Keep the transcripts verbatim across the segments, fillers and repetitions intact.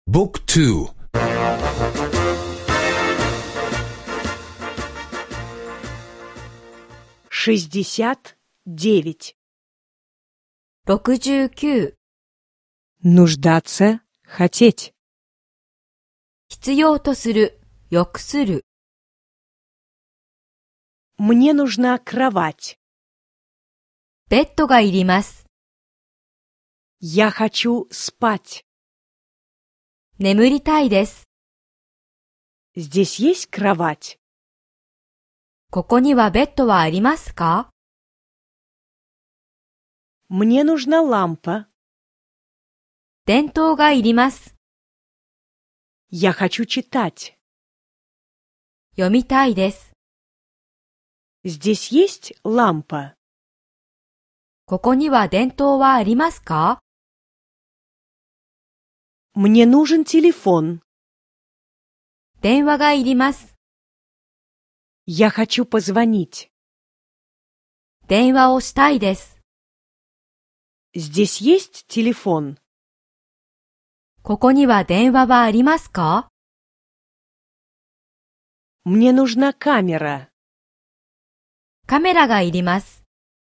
بوك تو. 69. ろくじゅうきゅう Нуждаться, хотеть. 必要とする、欲する。 Мне нужна кровать. ベッドがいります。 Я хочу спать. 眠りたいです。 Здесь есть кровать? ここにはベッドはありますか？ Мне нужна лампа. 電灯がいります。 Я хочу читать. 読みたいです。 Здесь есть лампа? ここには電灯はありますか？ Мне нужен телефон. 電話がいります。 Я хочу позвонить. 電話をしたいです。 Здесь есть телефон? ここには電話はありますか？ Мне нужна камера. カメラがいります。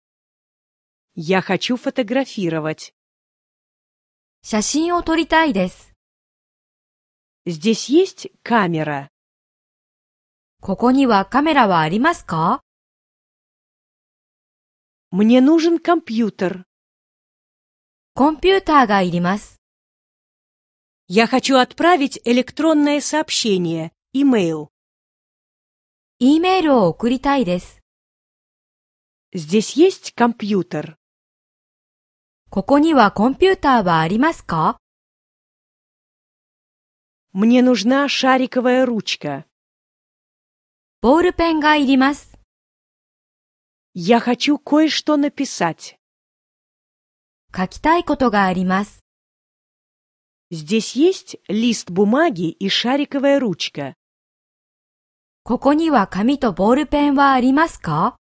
Я хочу фотографировать. 写真を撮りたいです。 Здесь есть камера? ここにはカメラはありますか？ Мне нужен компьютер. コンピューターがいります。 Я хочу отправить электронное сообщение, имейл. E メールを送りたいです。 Здесь есть компьютер? ここにはコンピューターはありますか？ Мне нужна шариковая ручка. ボールペンがいります。 Я хочу кое-что написать. 書きたいことがあります。 Здесь есть лист бумаги и шариковая ручка. ここには紙とボールペンはありますか？